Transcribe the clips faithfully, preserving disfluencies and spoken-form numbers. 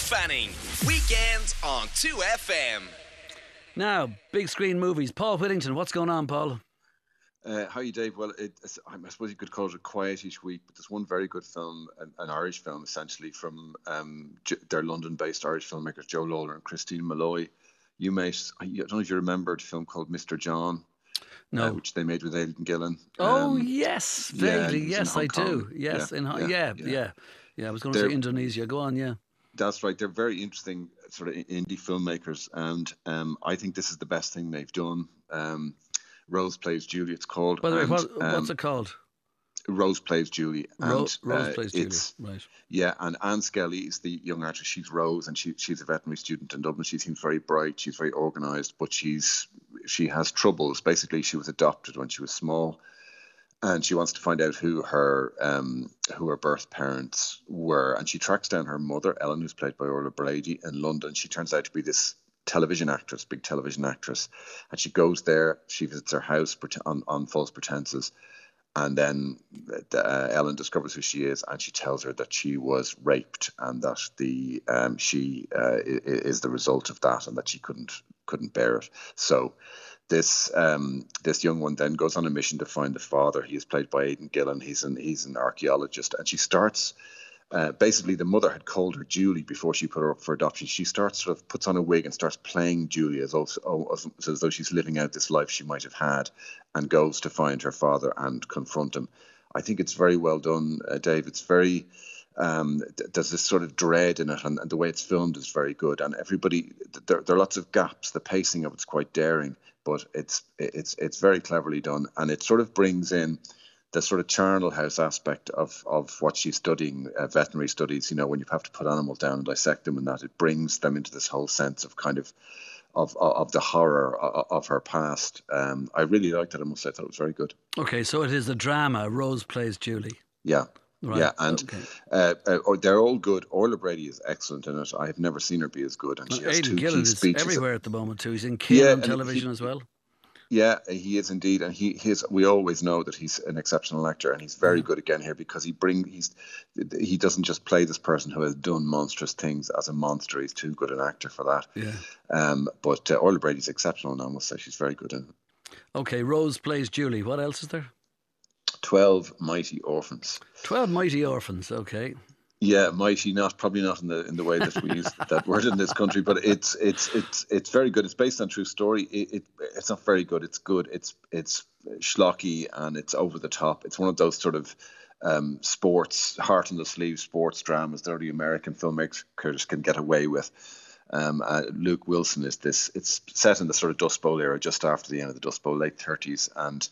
Fanning. Weekends on two F M. Now, big screen movies. Paul Whittington, what's going on, Paul? Uh, how are you, Dave? Well, it, I suppose you could call it a quietish week, but there's one very good film, an, an Irish film, essentially, from um, J- their London-based Irish filmmakers, Joe Lawler and Christine Malloy. You might, I don't know if you remembered a film called Mister John, no, uh, which they made with Aidan Gillen. Oh, um, yes, yeah, vaguely. it was in yes, Hong I Kong. do. Yes, Yeah, in Hong- yeah, yeah, yeah. yeah, yeah. I was going to They're- say Indonesia. Go on, yeah. That's right. They're very interesting sort of indie filmmakers, and um, I think this is the best thing they've done. Um, Rose Plays Julie, it's called. By the way, and, what, what's um, it called? Rose Plays Julie. Ro- and, Rose uh, Plays Julie. it's- Right. Yeah, and Anne Skelly is the young actress. She's Rose, and she she's a veterinary student in Dublin. She seems very bright. She's very organised, but she's she has troubles. Basically, she was adopted when she was small, and she wants to find out who her um, who her birth parents were. And she tracks down her mother, Ellen, who's played by Orla Brady, in London. She turns out to be this television actress, big television actress, and she goes there. She visits her house on on false pretenses. And then uh, Ellen discovers who she is, and she tells her that she was raped, and that the um, she uh, is the result of that, and that she couldn't couldn't bear it. So this um, this young one then goes on a mission to find the father. He is played by Aidan Gillen. He's an he's an archaeologist, and she starts. Uh, basically, the mother had called her Julie before she put her up for adoption. She starts sort of puts on a wig and starts playing Julie as, also, as, as though she's living out this life she might have had, and goes to find her father and confront him. I think it's very well done, uh, Dave. It's very um, th- there's this sort of dread in it, and, and the way it's filmed is very good. And everybody, there, there are lots of gaps. The pacing of it's quite daring, but it's it's it's very cleverly done, and it sort of brings in the sort of charnel house aspect of, of what she's studying, uh, veterinary studies, you know, when you have to put animals down and dissect them and that, it brings them into this whole sense of kind of of of the horror of, of her past. Um, I really liked it, I must say. I thought it was very good. Okay, so it is a drama. Rose Plays Julie. Yeah. Right. Yeah, and okay. uh, uh, they're all good. Orla Brady is excellent in it. I have never seen her be as good, and she Well, has Aidan two Gillen key is speeches. everywhere at the moment too. He's in King Yeah, on and television he- as well. Yeah, he is indeed, and he his we always know that he's an exceptional actor, and he's very good again here because he bring he's he doesn't just play this person who has done monstrous things as a monster. He's too good an actor for that. Yeah. Um, but uh, Orla Brady's exceptional now. I must say she's very good in it. Okay, Rose Plays Julie. What else is there? Twelve Mighty Orphans. Twelve Mighty Orphans. Okay. Yeah, mighty, not probably not in the in the way that we use that word in this country, but it's it's it's it's very good. It's based on true story. It, it it's not very good. It's good. It's it's schlocky and it's over the top. It's one of those sort of um, sports, heart on the sleeve sports dramas that only American filmmakers can get away with. Um, uh, Luke Wilson is this. It's set in the sort of Dust Bowl era, just after the end of the Dust Bowl, late thirties, and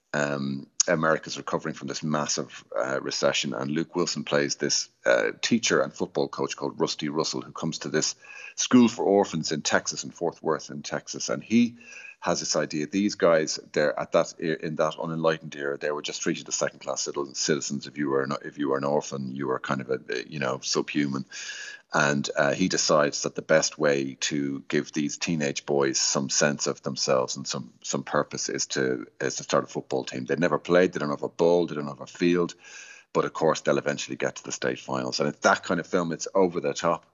Um, America's recovering from this massive uh, recession, and Luke Wilson plays this uh, teacher and football coach called Rusty Russell, who comes to this school for orphans in Texas, in Fort Worth in Texas, and he has this idea. These guys, they're at that in that unenlightened era, they were just treated as second-class citizens. If you were an, if you were an orphan, you were kind of a, you know, subhuman. And uh, he decides that the best way to give these teenage boys some sense of themselves and some some purpose is to is to start a football team. They've never played, they don't have a ball, they don't have a field, but of course they'll eventually get to the state finals. And it's that kind of film. It's over the top.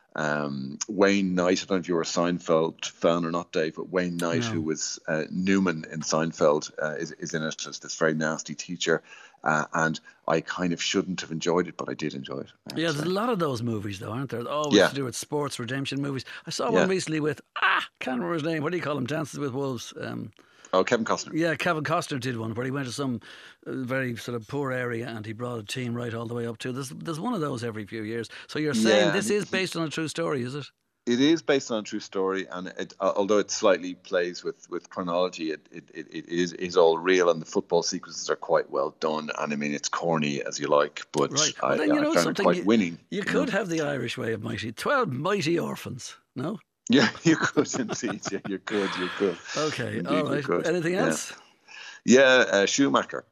Um, Wayne Knight, I don't know if you were a Seinfeld fan or not, Dave, but Wayne Knight, No. who was uh, Newman in Seinfeld, uh, is, is in it as this very nasty teacher. Uh, and I kind of shouldn't have enjoyed it, but I did enjoy it. I have Yeah, to there's say. a lot of those movies, though, aren't there? Always Yeah. to do with sports redemption movies. I saw Yeah. one recently with ah, can't remember his name. What do you call him? Dances with Wolves. Um, Oh, Kevin Costner. yeah, Kevin Costner did one where he went to some uh, very sort of poor area and he brought a team right all the way up to. There's there's one of those every few years. So you're saying Yeah, this and is based on a true story, is it? It is based on a true story, and it, uh, although it slightly plays with, with chronology, it, it, it, it is is all real, and the football sequences are quite well done. And I mean, it's corny as you like, but Right. I, Well, then you I know found something. it quite you, winning. You you could know? have the Irish way of mighty. Twelve mighty orphans. No. Yeah, you could indeed. Yeah, you could. You could. Okay. Indeed all you right. could. Anything Yeah. else? Yeah, uh, Schumacher.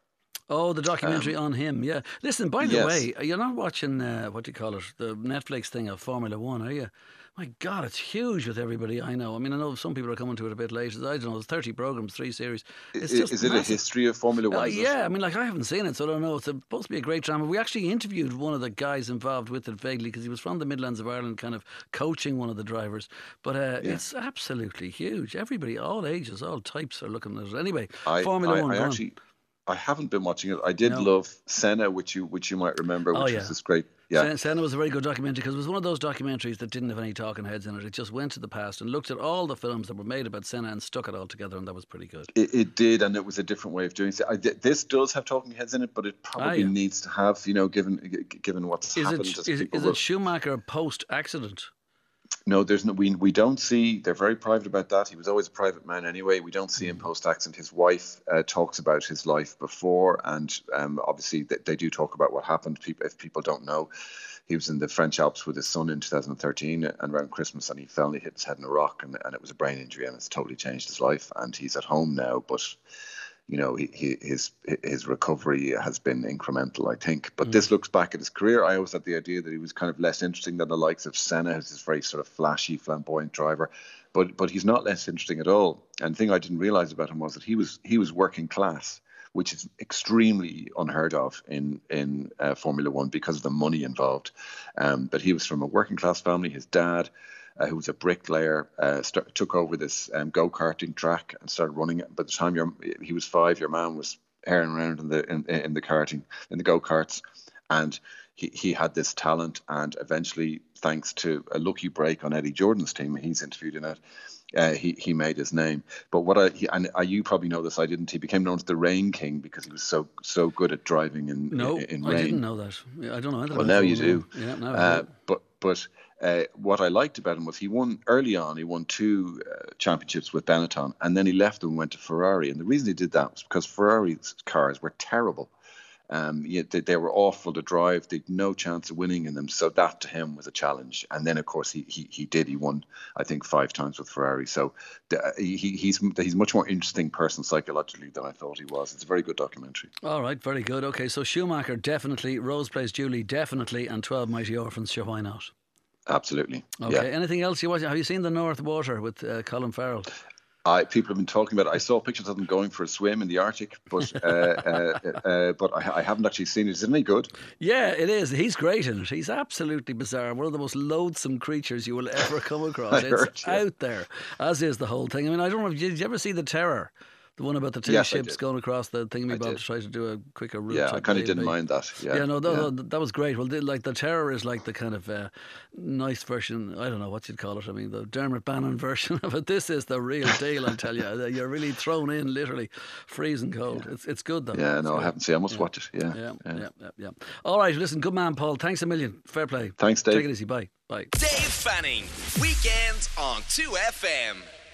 Oh, the documentary Um, on him, yeah. Listen, by the yes. way, you're not watching, uh, what do you call it, the Netflix thing of Formula One, are you? My God, it's huge with everybody I know. I mean, I know some people are coming to it a bit late. I don't know, there's thirty programmes, three series. I- It's just Is it a massive. history of Formula Uh, One? is it? yeah, I mean, like, I haven't seen it, so I don't know. It's supposed to be a great drama. We actually interviewed one of the guys involved with it vaguely because he was from the Midlands of Ireland, kind of coaching one of the drivers. But uh, Yeah. it's absolutely huge. Everybody, all ages, all types are looking at it. Anyway, I, Formula I, One, I go on. actually, I haven't been watching it. I did No. love Senna, which you which you might remember, Oh, which yeah. was this great. Yeah, Sen- Senna was a very good documentary because it was one of those documentaries that didn't have any talking heads in it. It just went to the past and looked at all the films that were made about Senna and stuck it all together, and that was pretty good. it, it did, and it was a different way of doing it. I, this does have talking heads in it, but it probably yeah. needs to have, you know, given g- given what's Is happened. it as is, people is will- it Schumacher post accident? No, there's no. We we don't see. They're very private about that. He was always a private man anyway. We don't see him post accident. His wife uh, talks about his life before, and um, obviously they, they do talk about what happened. People, if people don't know, he was in the French Alps with his son in two thousand thirteen, and around Christmas, and he fell and he hit his head in a rock, and, and it was a brain injury, and it's totally changed his life. And he's at home now, but you know, he, he, his his recovery has been incremental, I think. But mm. this looks back at his career. I always had the idea that he was kind of less interesting than the likes of Senna, who's this very sort of flashy, flamboyant driver. But but he's not less interesting at all. And the thing I didn't realise about him was that he was he was working class, which is extremely unheard of in in uh, Formula One because of the money involved. Um, but he was from a working class family. His dad, Uh, who was a bricklayer, uh, start, took over this um, go-karting track and started running it. By the time your, he was five, your man was herring around in the in, in the karting, in the go-karts, and he, he had this talent. And eventually, thanks to a lucky break on Eddie Jordan's team, he's interviewed in it, uh, he he made his name. But what I he, and uh, you probably know this, I didn't. He became known as the Rain King because he was so so good at driving in no, in, in I rain. didn't know that. I don't know anything Well, about now you Formula do. One. Yeah, now I Uh, do. but but. Uh, what I liked about him was he won early on. He won two uh, championships with Benetton, and then he left and went to Ferrari. And the reason he did that was because Ferrari's cars were terrible. Um, yet they, they were awful to drive. They'd no chance of winning in them. So that to him was a challenge. And then, of course, he he, he did. He won, I think, five times with Ferrari. So the, he he's he's a much more interesting person psychologically than I thought he was. It's a very good documentary. All right, very good. Okay, so Schumacher definitely, Rose Plays Julie definitely, and twelve Mighty Orphans. Sure, why not? Absolutely. Okay. Yeah. Anything else you watch? Have you seen The North Water with uh, Colin Farrell? I, people have been talking about it. I saw pictures of them going for a swim in the Arctic, but uh, uh, uh, but I, I haven't actually seen it. Is it any good? Yeah, it is. He's great in it. He's absolutely bizarre. One of the most loathsome creatures you will ever come across. I It's heard, yeah. out there, as is the whole thing. I mean, I don't know. Did you ever see The Terror? The one about the two Yes, I ships did. going across the thingy I bob did. to try to do a quicker route. Yeah, I type kind of A didn't to B. mind that. Yeah, Yeah, no, that, yeah. that was great. Well, they, like The Terror is like the kind of uh, nice version. I don't know what you'd call it. I mean, the Dermot Bannon version of it. This is the real deal. I tell you, you're really thrown in, literally freezing cold. It's it's good though. Yeah, It's no, I good. haven't seen. I must Yeah. watch it. Yeah, Yeah, yeah. yeah, yeah, yeah. All right, listen, good man, Paul. Thanks a million. Fair play. Thanks, Dave. Take it easy. Bye. Bye. Dave Fanning, weekends on two F M.